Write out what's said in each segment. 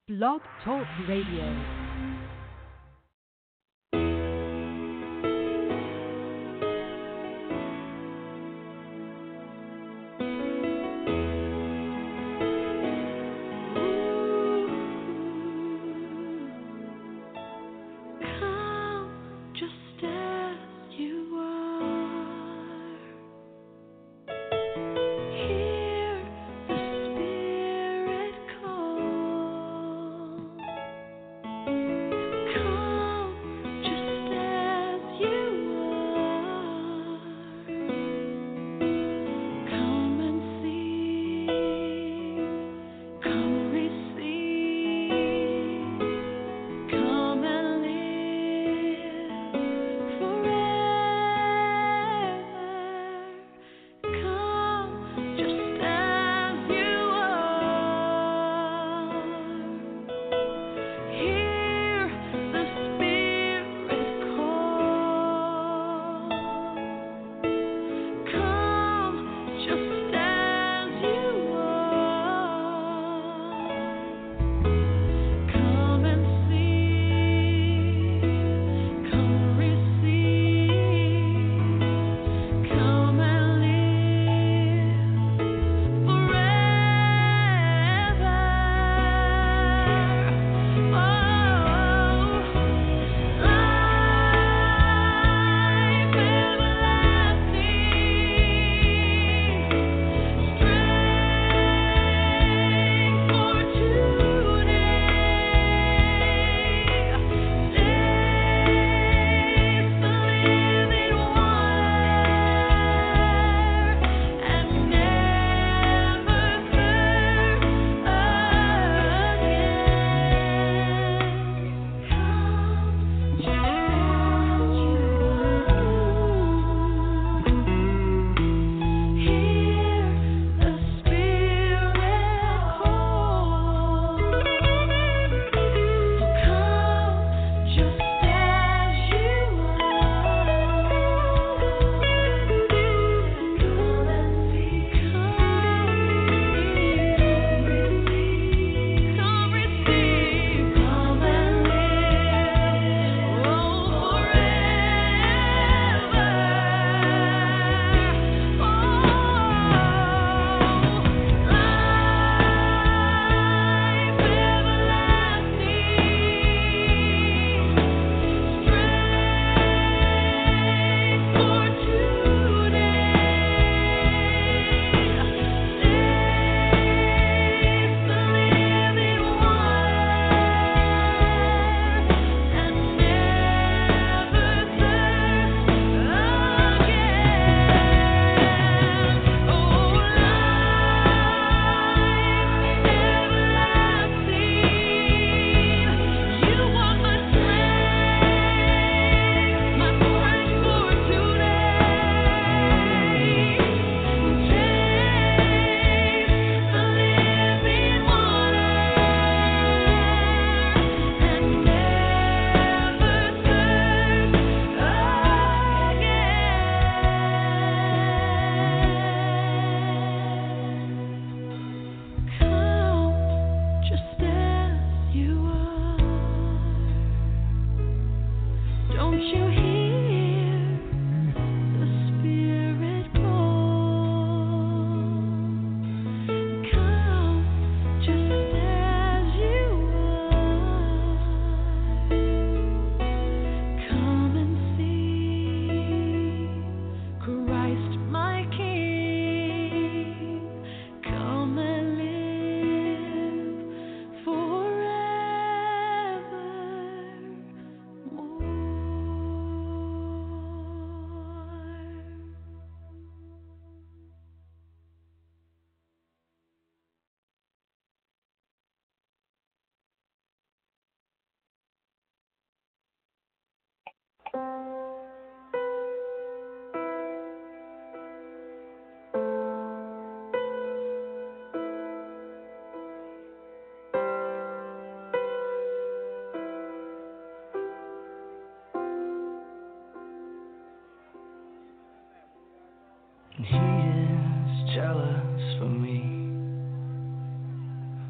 Blog Talk Radio.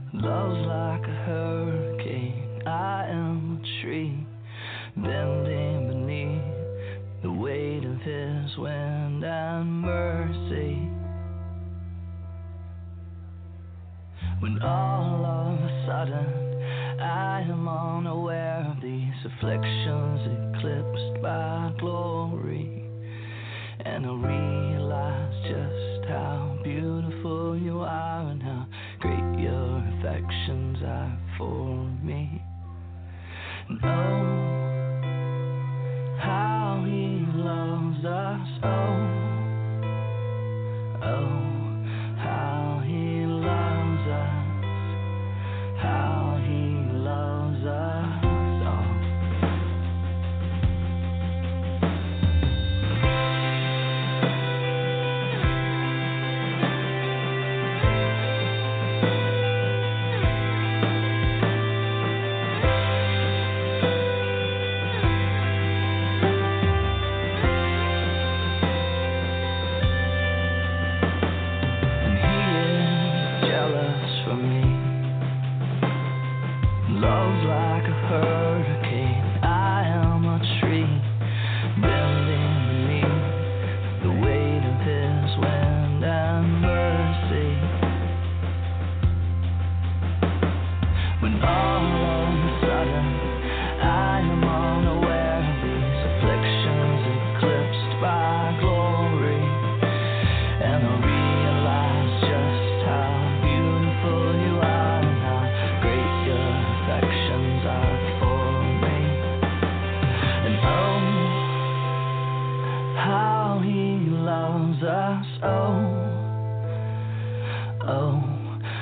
Love's like a hurricane, I am a tree, bending beneath the weight of his wind and mercy. When all of a sudden I am unaware of these afflictions eclipsed by glory, and I realize just how beautiful you are and how great your affections are for me. And oh, how he loves us, oh, how he loves us, how he loves us,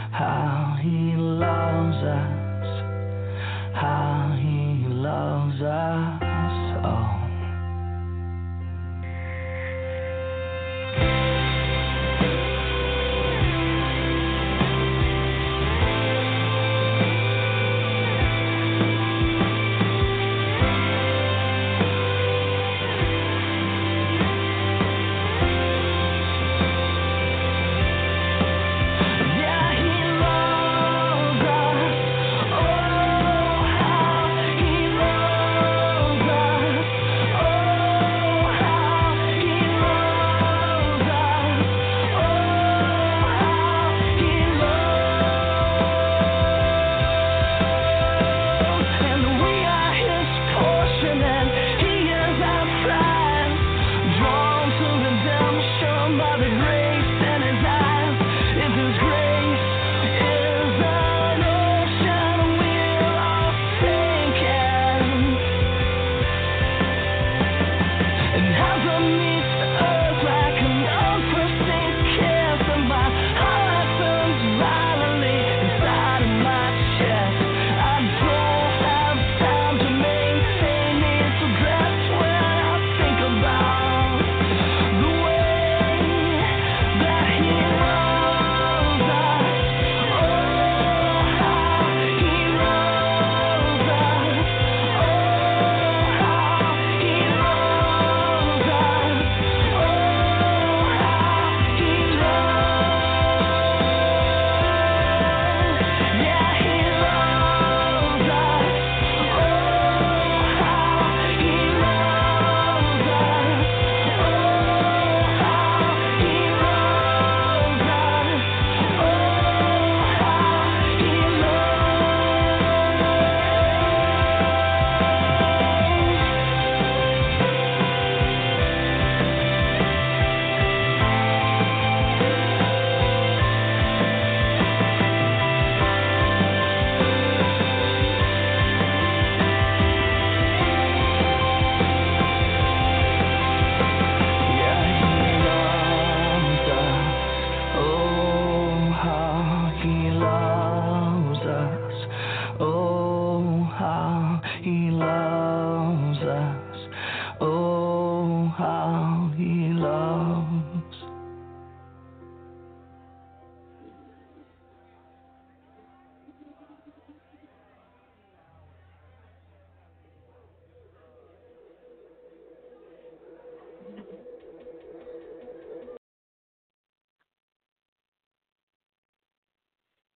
how he loves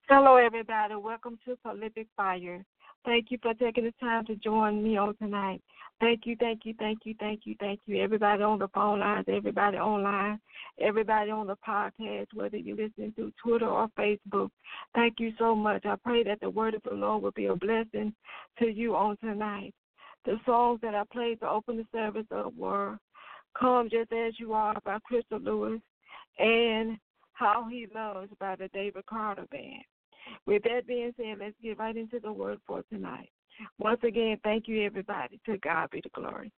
Hello, everybody. Welcome to Prolific Fire. Thank you for taking the time to join me on tonight. Thank you, thank you, thank you, thank you, thank you. Everybody on the phone lines, everybody online, everybody on the podcast, whether you're listening through Twitter or Facebook. Thank you so much. I pray that the word of the Lord will be a blessing to you on tonight. The songs that I played to open the service up were Come Just As You Are by Crystal Lewis and How He Loves by the David Carter Band. With that being said, let's get right into the word for tonight. Once again, thank you, everybody. To God be the glory.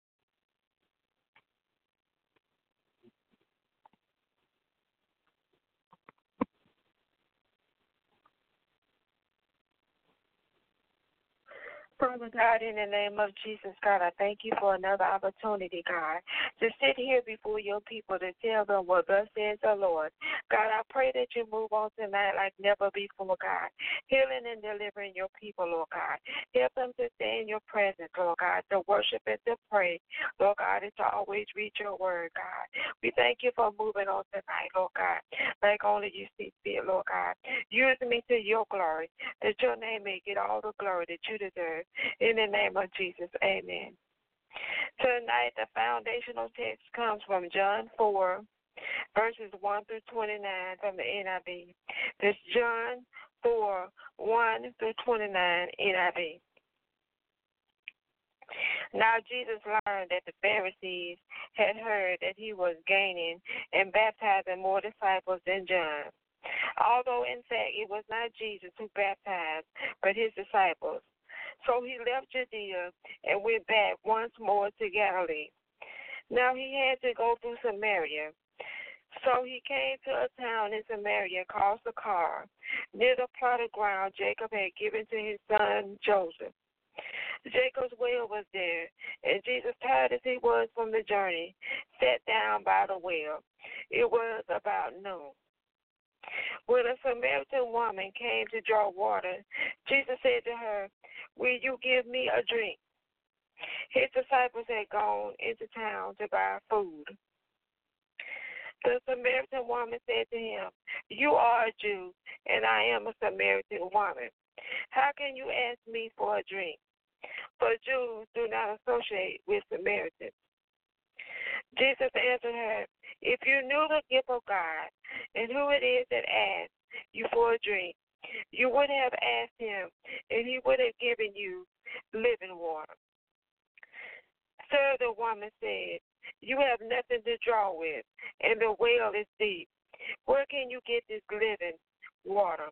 Father God, in the name of Jesus, God, I thank you for another opportunity, God, to sit here before your people to tell them what thus says the Lord. God, I pray that you move on tonight like never before, God, healing and delivering your people, Lord God. Help them to stay in your presence, Lord God, to worship and to pray, Lord God, and to always read your word, God. We thank you for moving on tonight, Lord God, like only you see fit, Lord God. Use me to your glory, that your name may get all the glory that you deserve. In the name of Jesus, amen. Tonight, the foundational text comes from John 4, verses 1 through 29 from the NIV. That's John 4, 1 through 29 NIV. Now Jesus learned that the Pharisees had heard that he was gaining and baptizing more disciples than John. Although, in fact, it was not Jesus who baptized, but his disciples. So he left Judea and went back once more to Galilee. Now he had to go through Samaria. So he came to a town in Samaria called Sychar, near the plot of ground Jacob had given to his son Joseph. Jacob's well was there, and Jesus, tired as he was from the journey, sat down by the well. It was about noon. When a Samaritan woman came to draw water, Jesus said to her, "Will you give me a drink?" His disciples had gone into town to buy food. The Samaritan woman said to him, "You are a Jew, and I am a Samaritan woman. How can you ask me for a drink?" For Jews do not associate with Samaritans. Jesus answered her, "If you knew the gift of God and who it is that asks you for a drink, you would have asked him, and he would have given you living water." Sir, the woman said, "You have nothing to draw with, and the well is deep. Where can you get this living water?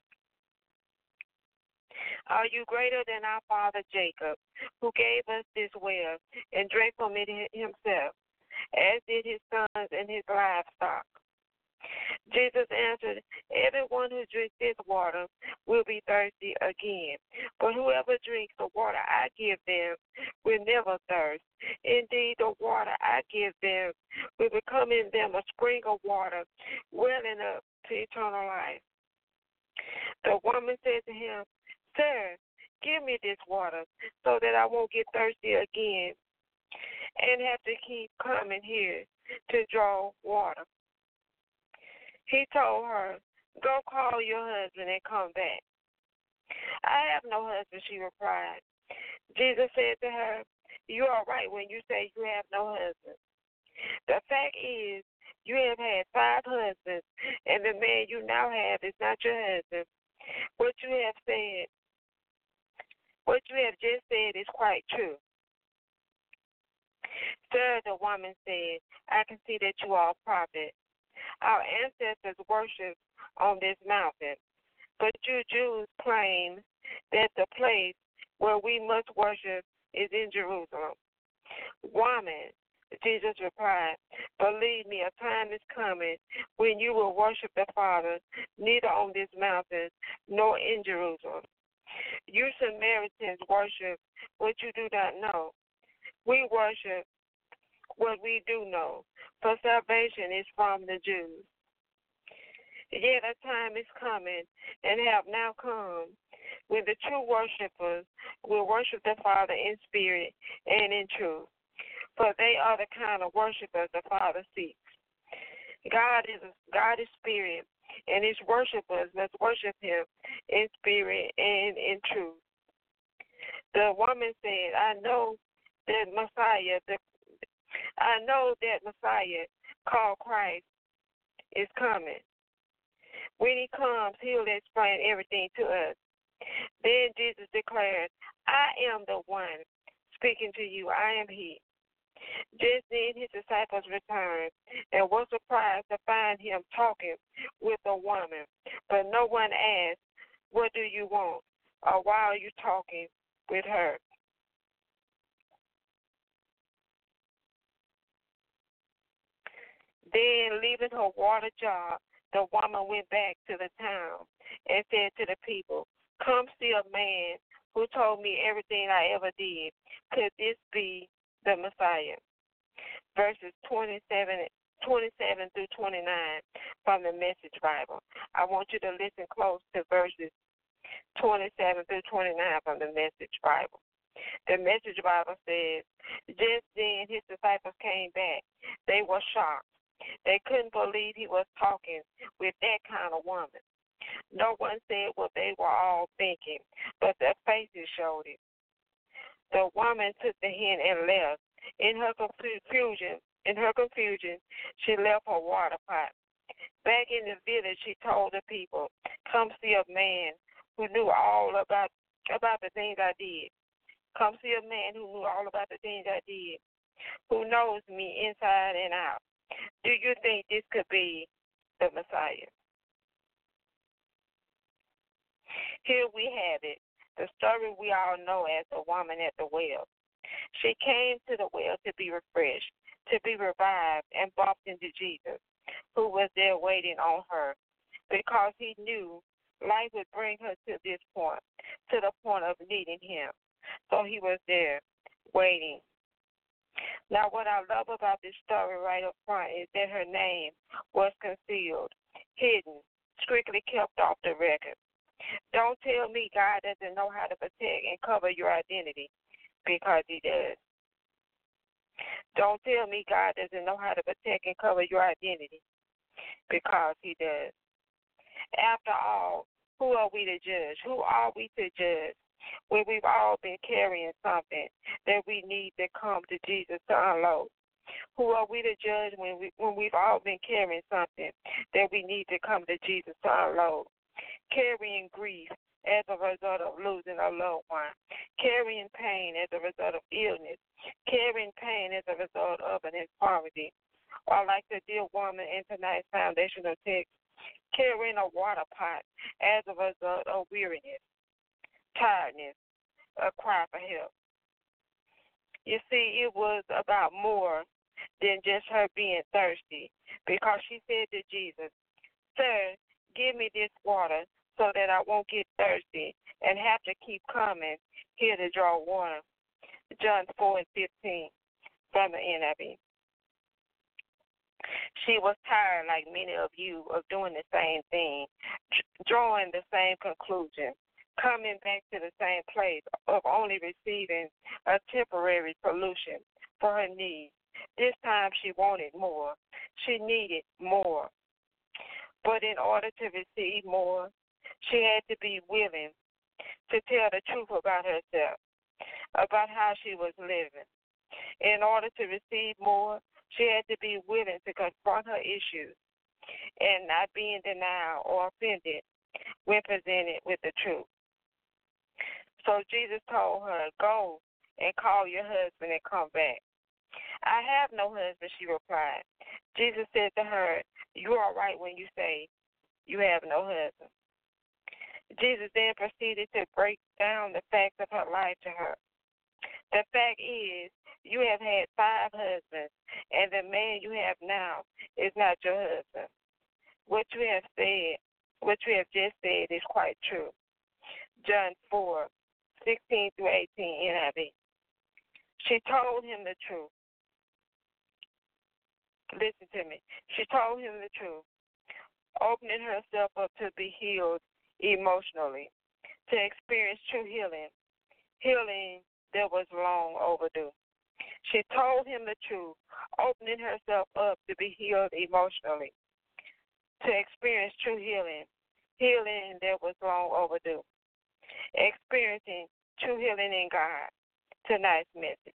Are you greater than our father Jacob, who gave us this well and drank from it himself, as did his sons and his livestock?" Jesus answered, "Everyone who drinks this water will be thirsty again. But whoever drinks the water I give them will never thirst. Indeed, the water I give them will become in them a spring of water welling up to eternal life." The woman said to him, "Sir, give me this water so that I won't get thirsty again and have to keep coming here to draw water." He told her, "Go call your husband and come back." "I have no husband," she replied. Jesus said to her, "You are right when you say you have no husband. The fact is, you have had 5 husbands, and the man you now have is not your husband. What you have just said is quite true." "Sir," the woman said, "I can see that you are a prophet. Our ancestors worshipped on this mountain, but you Jews claim that the place where we must worship is in Jerusalem." "Woman," Jesus replied, "believe me, a time is coming when you will worship the Father neither on this mountain nor in Jerusalem. You Samaritans worship what you do not know. We worship what we do know, for salvation is from the Jews. Yet a time is coming, and have now come, when the true worshipers will worship the Father in spirit and in truth, for they are the kind of worshipers the Father seeks. God is spirit, and his worshipers must worship him in spirit and in truth. The woman said, I know that Messiah called Christ is coming. When he comes, he'll explain everything to us. Then Jesus declared, I am the one speaking to you. I am he. Just then his disciples returned and were surprised to find him talking with a woman. But no one asked, what do you want? Or why are you talking with her? Then, leaving her water jar, the woman went back to the town and said to the people, come see a man who told me everything I ever did. Could this be the Messiah? Verses 27 through 29 from the Message Bible. I want you to listen close to verses 27 through 29 from the Message Bible. The Message Bible says, just then his disciples came back. They were shocked. They couldn't believe he was talking with that kind of woman. No one said what they were all thinking, but their faces showed it. The woman took the hint and left. In her confusion, she left her water pot. Back in the village, she told the people, come see a man who knew all about the things I did. Come see a man who knew all about the things I did, who knows me inside and out. Do you think this could be the Messiah? Here we have it, the story we all know as the woman at the well. She came to the well to be refreshed, to be revived, and bumped into Jesus, who was there waiting on her, because he knew life would bring her to this point, to the point of needing him. So he was there waiting. Now, what I love about this story right up front is that her name was concealed, hidden, strictly kept off the record. Don't tell me God doesn't know how to protect and cover your identity, because he does. Don't tell me God doesn't know how to protect and cover your identity, because he does. After all, who are we to judge? Who are we to judge when we've all been carrying something that we need to come to Jesus to unload? Who are we to judge when we've all been carrying something that we need to come to Jesus to unload? Carrying grief as a result of losing a loved one, carrying pain as a result of illness, carrying pain as a result of an infirmity, or like the dear woman in tonight's foundational text, carrying a water pot as a result of weariness, tiredness, a cry for help. You see, it was about more than just her being thirsty, because she said to Jesus, Sir, give me this water so that I won't get thirsty and have to keep coming here to draw water. John 4:15 from the NIV. She was tired, like many of you, of doing the same thing, drawing the same conclusion, coming back to the same place of only receiving a temporary solution for her needs. This time she wanted more. She needed more. But in order to receive more, she had to be willing to tell the truth about herself, about how she was living. In order to receive more, she had to be willing to confront her issues and not be in denial or offended when presented with the truth. So Jesus told her, Go and call your husband and come back. I have no husband, she replied. Jesus said to her, You are right when you say you have no husband. Jesus then proceeded to break down the facts of her life to her. The fact is, you have had 5 husbands, and the man you have now is not your husband. What you have just said is quite true. John 4:16 through 18 NIV. She told him the truth. Listen to me. She told him the truth, opening herself up to be healed emotionally, to experience true healing that was long overdue. She told him the truth, opening herself up to be healed emotionally, to experience true healing healing that was long overdue. Experiencing true healing in God. Tonight's message.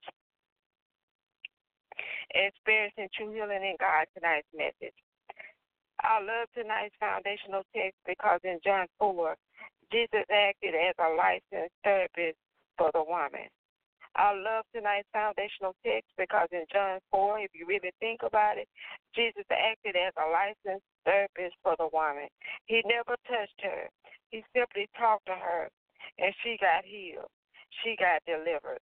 Experiencing true healing in God. Tonight's message. I love tonight's foundational text because in John 4, Jesus acted as a licensed therapist for the woman. I love tonight's foundational text because in John 4, if you really think about it, Jesus acted as a licensed therapist for the woman. He never touched her. He simply talked to her, and she got healed. She got delivered.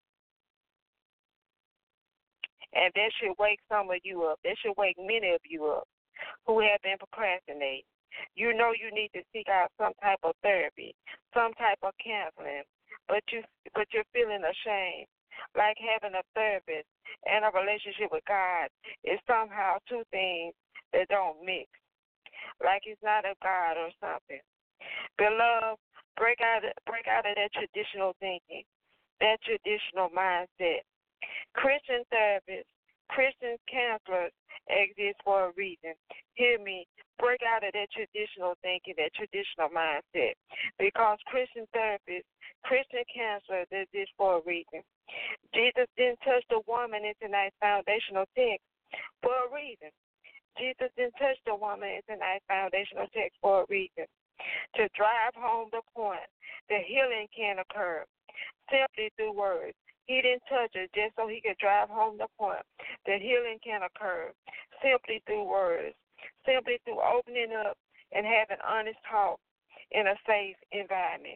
And that should wake some of you up. That should wake many of you up who have been procrastinating. You know you need to seek out some type of therapy, some type of counseling, but you're feeling ashamed, like having a therapist and a relationship with God is somehow two things that don't mix, like it's not of God or something. Beloved, break out of that traditional thinking, that traditional mindset. Christian therapists, Christian counselors exist for a reason. Hear me. Break out of that traditional thinking, that traditional mindset. Because Christian therapists, Christian counselors exist for a reason. Jesus didn't touch the woman in tonight's foundational text for a reason. Jesus didn't touch the woman in tonight's foundational text for a reason. To drive home the point that healing can occur simply through words. He didn't touch her just so he could drive home the point that healing can occur simply through words, simply through opening up and having honest talk in a safe environment.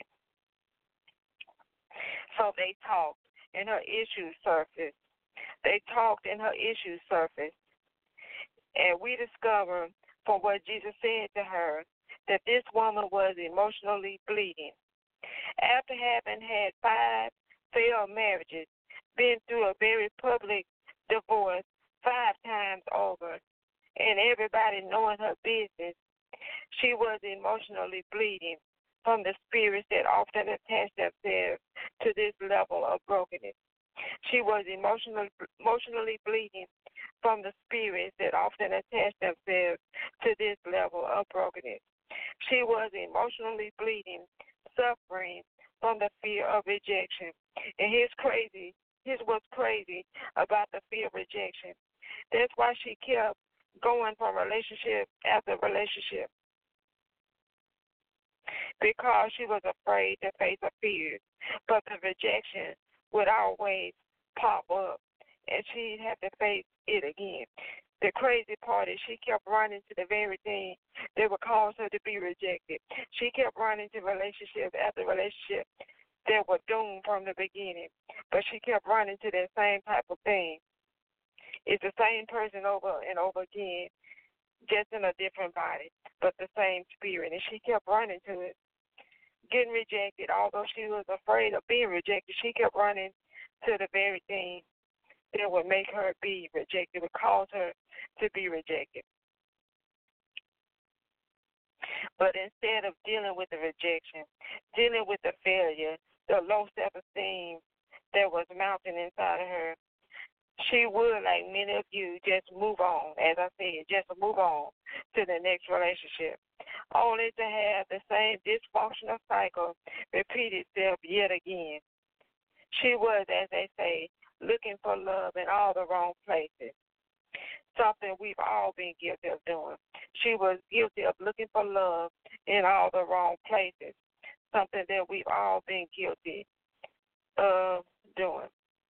So they talked and her issues surfaced. They talked and her issues surfaced. And we discovered from what Jesus said to her that this woman was emotionally bleeding. After having had 5 failed marriages, been through a very public divorce 5 times over, and everybody knowing her business, she was emotionally bleeding from the spirits that often attach themselves to this level of brokenness. She was emotionally bleeding from the spirits that often attach themselves to this level of brokenness. She was emotionally bleeding, suffering from the fear of rejection. And here's what's crazy about the fear of rejection. That's why she kept going from relationship after relationship. Because she was afraid to face her fears. But the rejection would always pop up, and she'd have to face it again. The crazy part is she kept running to the very thing that would cause her to be rejected. She kept running to relationship after relationship that were doomed from the beginning, but she kept running to that same type of thing. It's the same person over and over again, just in a different body, but the same spirit, and she kept running to it. Getting rejected, although she was afraid of being rejected, she kept running to the very thing that would make her be rejected, would cause her to be rejected. But instead of dealing with the rejection, dealing with the failure, the low self-esteem that was mounting inside of her, she would, like many of you, just move on, as I said, just move on to the next relationship, only to have the same dysfunctional cycle repeat itself yet again. She was, as they say, looking for love in all the wrong places, something we've all been guilty of doing. She was guilty of looking for love in all the wrong places, something that we've all been guilty of doing.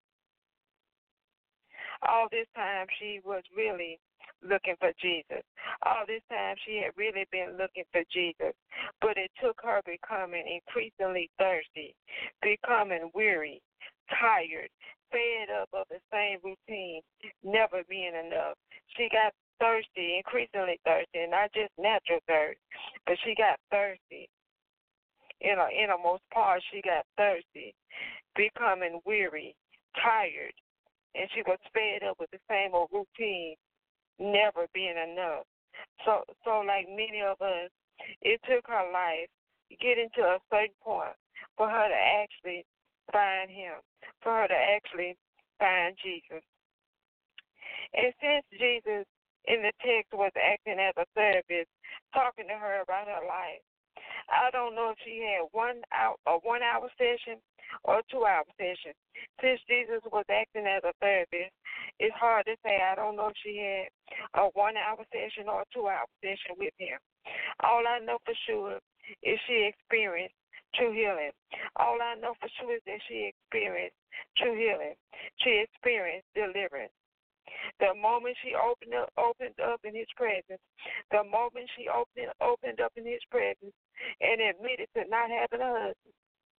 All this time she was really looking for Jesus. All this time she had really been looking for Jesus. But it took her becoming increasingly thirsty, becoming weary, tired, fed up of the same routine, never being enough. She got thirsty, increasingly thirsty, and not just natural thirst, but she got thirsty. In her innermost part, she got thirsty, becoming weary, tired, and she was fed up with the same old routine, never being enough. So like many of us, it took her life getting to a certain point for her to actually find him, for her to actually find Jesus. And since Jesus in the text was acting as a therapist, talking to her about her life, I don't know if she had a 1 hour session or a 2 hour session. Since Jesus was acting as a therapist, it's hard to say. I don't know if she had a 1 hour session or a 2 hour session with him. All I know for sure is she experienced true healing. All I know for sure is that she experienced true healing. She experienced deliverance. The moment she opened up in his presence, the moment she opened up in his presence and admitted to not having a husband,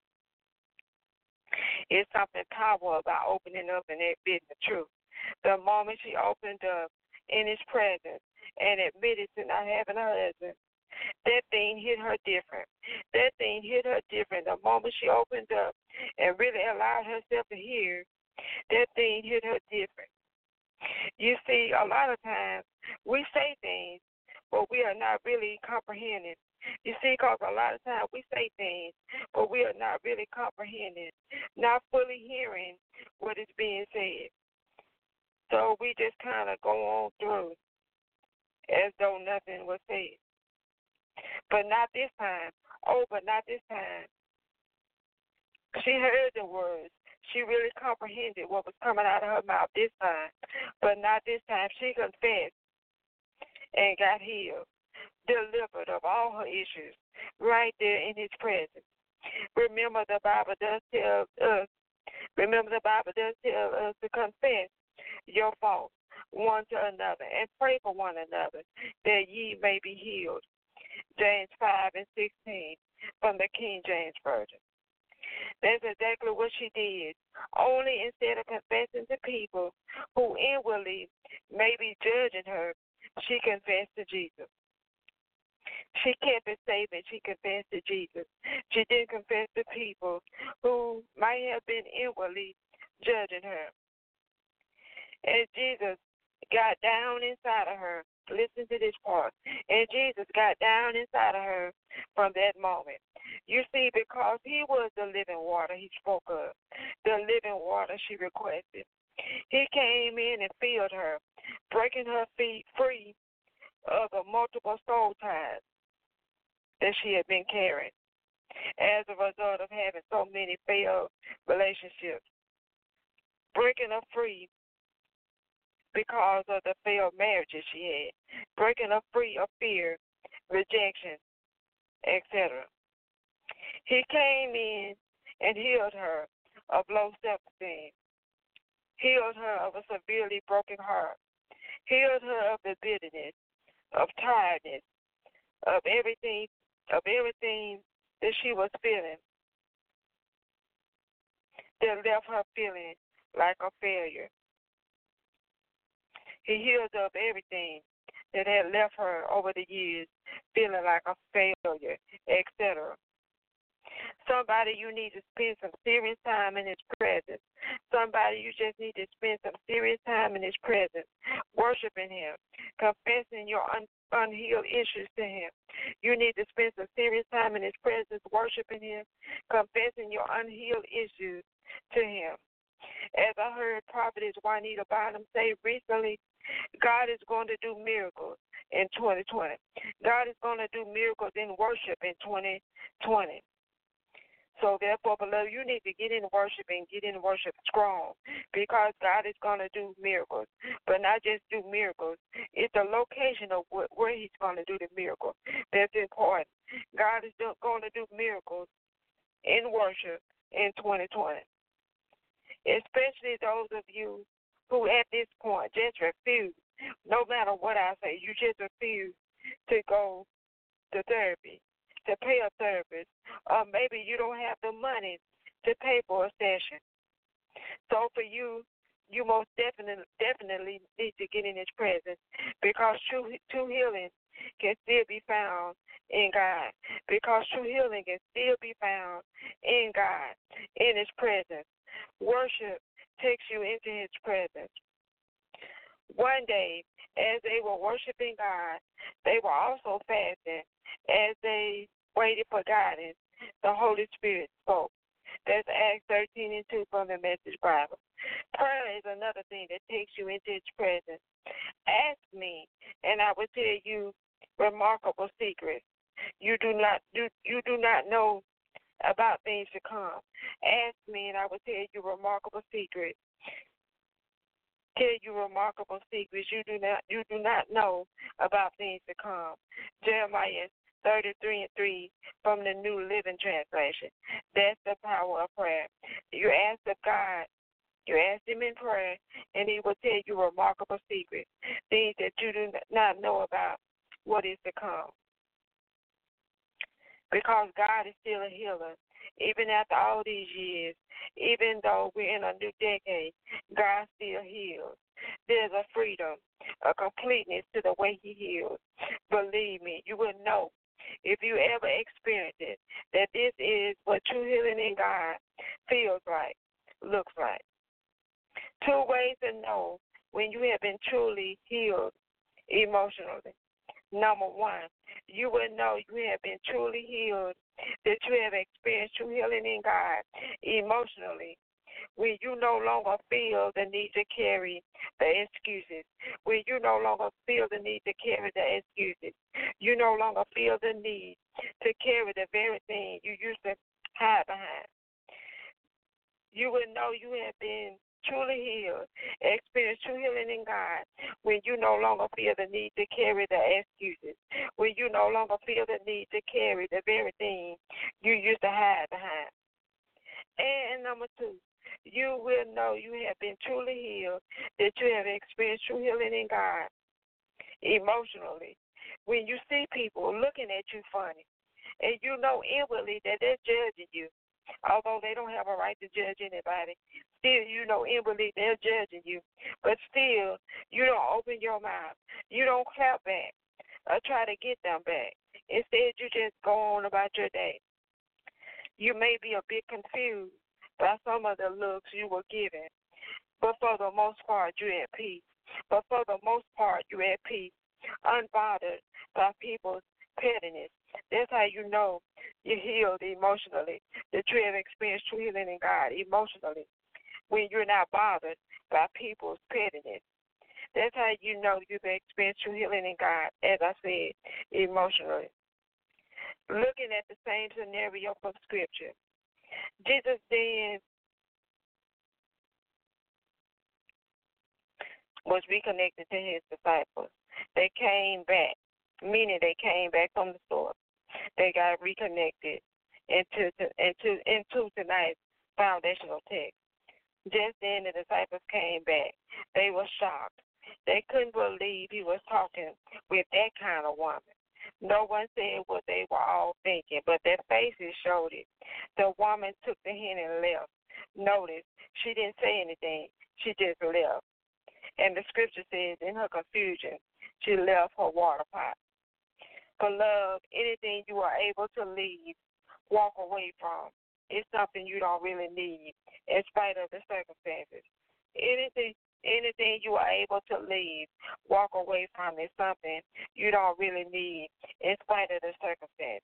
it's something powerful about opening up and admitting the truth. The moment she opened up in his presence and admitted to not having a husband, that thing hit her different. That thing hit her different. The moment she opened up and really allowed herself to hear, that thing hit her different. You see, a lot of times we say things, but we are not really comprehending. You see, because a lot of times we say things, but we are not really comprehending, not fully hearing what is being said. So we just kind of go on through as though nothing was said. But not this time. Oh, but not this time. She heard the words. She really comprehended what was coming out of her mouth this time. But not this time. She confessed and got healed, delivered of all her issues right there in his presence. Remember, the Bible does tell us to confess your faults one to another and pray for one another that ye may be healed. James 5:16 from the King James Version. That's exactly what she did. Only instead of confessing to people who inwardly may be judging her, she confessed to Jesus. She kept it safe and she confessed to Jesus. She didn't confess to people who might have been inwardly judging her. And Jesus got down inside of her. Listen to this part. And Jesus got down inside of her from that moment. You see, because he was the living water he spoke of, the living water she requested. He came in and filled her, breaking her feet free of the multiple soul ties that she had been carrying as a result of having so many failed relationships. Breaking her free because of the failed marriages she had, breaking her free of fear, rejection, etc. He came in and healed her of low self-esteem, healed her of a severely broken heart, healed her of the bitterness, of tiredness, of everything that she was feeling that left her feeling like a failure. He healed her of everything that had left her over the years feeling like a failure, etc. Somebody you need to spend some serious time in his presence. Somebody you just need to spend some serious time in his presence, worshiping him, confessing your unhealed issues to him. You need to spend some serious time in his presence, worshiping him, confessing your unhealed issues to him. As I heard Prophetess Juanita Bynum say recently, God is going to do miracles in 2020. God is going to do miracles in worship in 2020. So therefore, beloved, you need to get in worship and get in worship strong, because God is going to do miracles. But not just do miracles. It's the location of where he's going to do the miracle that's important. God is going to do miracles in worship in 2020. Especially those of you who at this point just refuse, no matter what I say, you just refuse to go to therapy, to pay a therapist, or maybe you don't have the money to pay for a session. So for you, you most definitely need to get in his presence, because true healing can still be found in God. Because true healing can still be found in God, in his presence. Worship takes you into his presence. One day, as they were worshiping God, they were also fasting. As they waited for guidance, the Holy Spirit spoke. That's Acts 13:2 from the Message Bible. Prayer is another thing that takes you into his presence. Ask me, and I will tell you remarkable secrets. You do not know about things to come. Ask me, and I will tell you remarkable secrets. Tell you remarkable secrets you do not know about things to come. Jeremiah 33:3 from the New Living Translation. That's the power of prayer. You ask of God. You ask him in prayer, and he will tell you remarkable secrets, things that you do not know about what is to come. Because God is still a healer. Even after all these years, even though we're in a new decade, God still heals. There's a freedom, a completeness to the way he heals. Believe me, you will know if you ever experience it, that this is what true healing in God feels like, looks like. Two ways to know when you have been truly healed emotionally. Number one, you will know you have been truly healed, that you have experienced true healing in God emotionally, when you no longer feel the need to carry the excuses, when you no longer feel the need to carry the excuses, you no longer feel the need to carry the very thing you used to hide behind. You will know you have been truly healed, experience true healing in God, when you no longer feel the need to carry the excuses, when you no longer feel the need to carry the very thing you used to hide behind. And number two, you will know you have been truly healed, that you have experienced true healing in God emotionally, when you see people looking at you funny, and you know inwardly that they're judging you. Although they don't have a right to judge anybody, still you know inwardly they're judging you. But still, you don't open your mouth. You don't clap back or try to get them back. Instead, you just go on about your day. You may be a bit confused by some of the looks you were given, but for the most part, you're at peace. But for the most part, you're at peace, unbothered by people's pettiness. That's how you know you're healed emotionally, that you have experienced true healing in God emotionally, when you're not bothered by people's pettiness. That's how you know you've experienced true healing in God, as I said, emotionally. Looking at the same scenario from Scripture, Jesus then was reconnected to his disciples. They came back, meaning they came back from the store. They got reconnected into tonight's foundational text. Just then the disciples came back. They were shocked. They couldn't believe he was talking with that kind of woman. No one said what they were all thinking, but their faces showed it. The woman took the hint and left. Notice, she didn't say anything. She just left. And the scripture says in her confusion, she left her water pot. Beloved, anything you are able to leave, walk away from, is something you don't really need in spite of the circumstances. Anything you are able to leave, walk away from, is something you don't really need in spite of the circumstances.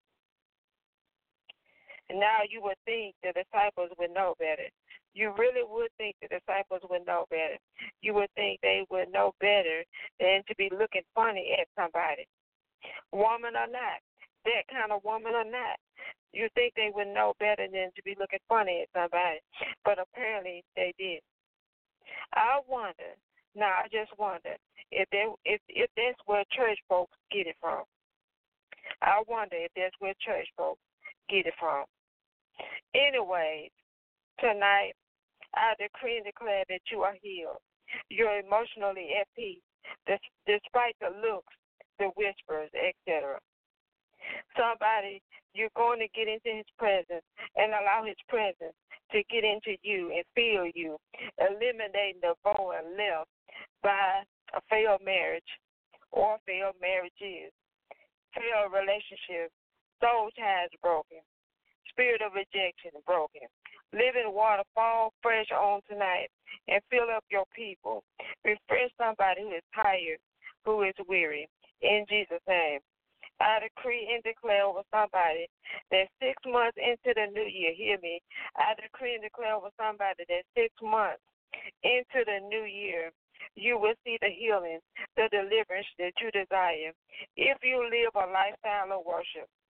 And now you would think the disciples would know better. You really would think the disciples would know better. You would think they would know better than to be looking funny at somebody. Woman or not, that kind of woman or not, you think they would know better than to be looking funny at somebody, but apparently they did. I just wonder if that's where church folks get it from. I wonder if that's where church folks get it from. Anyways, tonight I decree and declare that you are healed. You're emotionally at peace, despite the looks, the whispers, etc. Somebody, you're going to get into his presence and allow his presence to get into you and fill you, eliminating the void left by a failed marriage or failed marriages, failed relationships, soul ties broken, spirit of rejection broken. Living water, fall fresh on tonight and fill up your people. Refresh somebody who is tired, who is weary. In Jesus' name, I decree and declare over somebody that 6 months into the new year, hear me, I decree and declare over somebody that 6 months into the new year, you will see the healing, the deliverance that you desire. If you live a lifestyle of worship,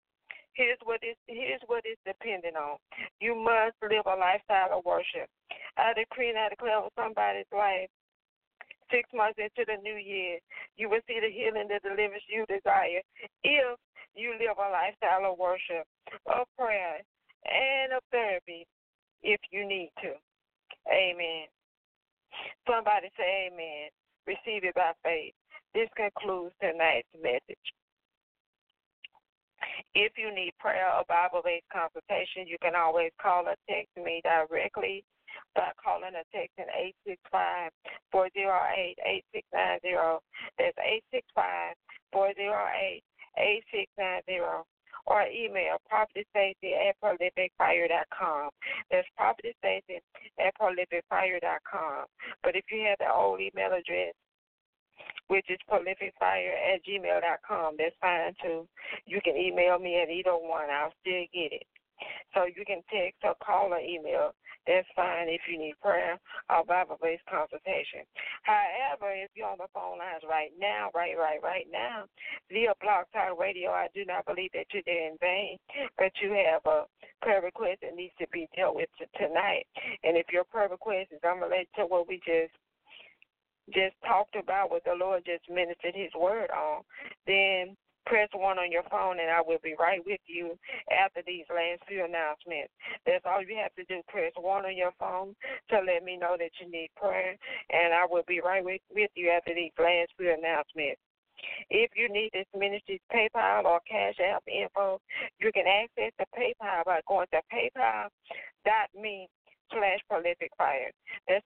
Here's what it's dependent on. You must live a lifestyle of worship. I decree and I declare over somebody's life 6 months into the new year, you will see the healing, the deliverance you desire if you live a lifestyle of worship, of prayer, and of therapy if you need to. Amen. Somebody say amen. Receive it by faith. This concludes tonight's message. If you need prayer or Bible-based consultation, you can always call or text me directly by calling or texting 865-408-8690. That's 865-408-8690. Or email prophetessstacy@prolificfire.com. That's prophetessstacy@prolificfire.com. But if you have the old email address, which is prolificfire@gmail.com, that's fine too. You can email me at either one. I'll still get it. So you can text or call or email. That's fine if you need prayer or Bible-based consultation. However, if you're on the phone lines right now, right now, via Blog Talk Radio, I do not believe that you're there in vain, but you have a prayer request that needs to be dealt with tonight. And if your prayer request is unrelated to what we just talked about, what the Lord just ministered his word on, then press 1 on your phone, and I will be right with you after these last few announcements. That's all you have to do. Press 1 on your phone to let me know that you need prayer, and I will be right with you after these last few announcements. If you need this ministry's PayPal or Cash App info, you can access the PayPal by going to paypal.me/prolificfire. That's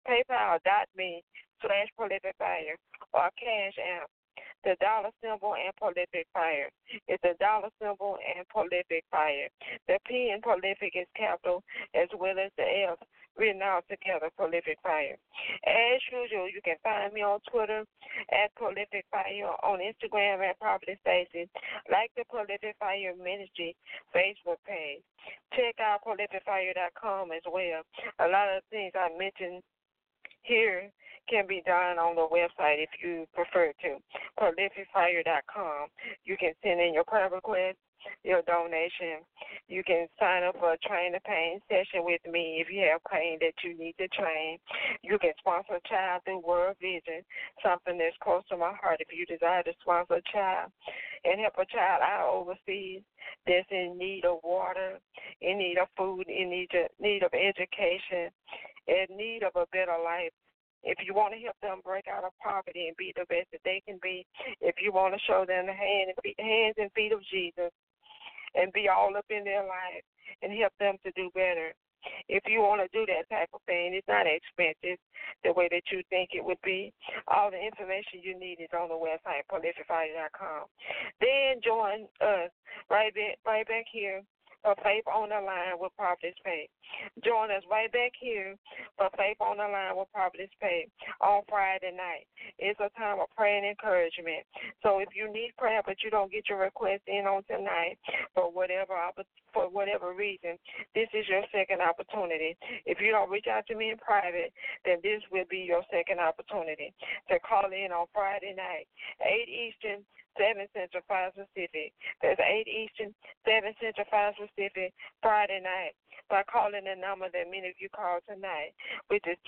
paypal.me/prolificfire or Cash App. The dollar symbol and prolific fire. It's the dollar symbol and prolific fire. The P in prolific is capital as well as the F written out together, prolific fire. As usual, you can find me on Twitter at Prolific Fire, on Instagram at Prophetess Stacy, like the Prolific Fire Ministry Facebook page. Check out prolificfire.com as well. A lot of things I mentioned here can be done on the website if you prefer to, prolificfire.com. You can send in your prayer request, your donation. You can sign up for a train the pain session with me if you have pain that you need to train. You can sponsor a child through World Vision, something that's close to my heart if you desire to sponsor a child and help a child out overseas that's in need of water, in need of food, in need of education, in need of a better life. If you want to help them break out of poverty and be the best that they can be, if you want to show them the hands and feet of Jesus and be all up in their life and help them to do better, if you want to do that type of thing, it's not expensive the way that you think it would be. All the information you need is on the website, prolificfire.com. Then join us right back here for Faith on the Line with Prophetess Faith. Join us right back here for Faith on the Line with Prophetess Faith on Friday night. It's a time of prayer and encouragement. So if you need prayer but you don't get your request in on tonight for whatever reason, this is your second opportunity. If you don't reach out to me in private, then this will be your second opportunity to call in on Friday night, 8 Eastern, 7 Central, 5 Pacific. That's 8 Eastern, 7 Central, 5 Pacific, Friday night, by calling the number that many of you called tonight, which is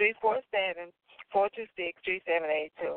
347-426-3782.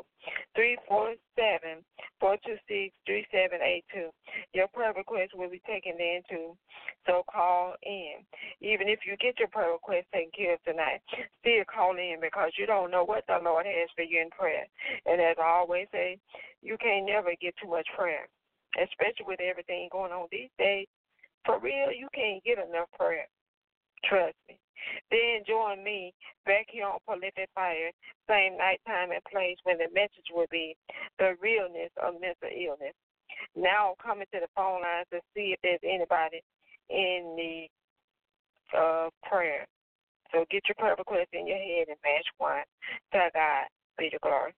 347-426-3782. Your prayer request will be taken in too, so call in. Even if you get your prayer request taken care of tonight, still call in because you don't know what the Lord has for you in prayer. And as I always say, you can't never get too much prayer, especially with everything going on these days. For real, you can't get enough prayer. Trust me. Then join me back here on Prolific Fire, same night, time, and place, when the message will be the realness of mental illness. Now I'm coming to the phone lines to see if there's anybody in need of prayer. So get your prayer request in your head and match one. To God be the glory.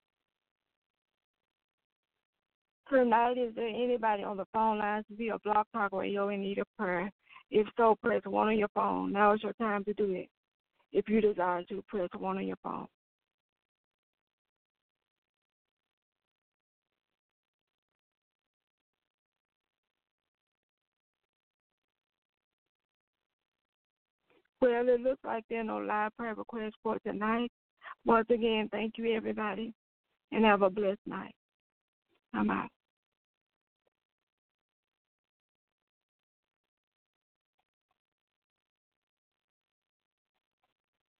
Tonight, is there anybody on the phone lines via Blog Talk Radio in need of prayer? If so, press 1 on your phone. Now is your time to do it. If you desire to, press 1 on your phone. Well, it looks like there are no live prayer requests for tonight. Once again, thank you, everybody, and have a blessed night. I'm out.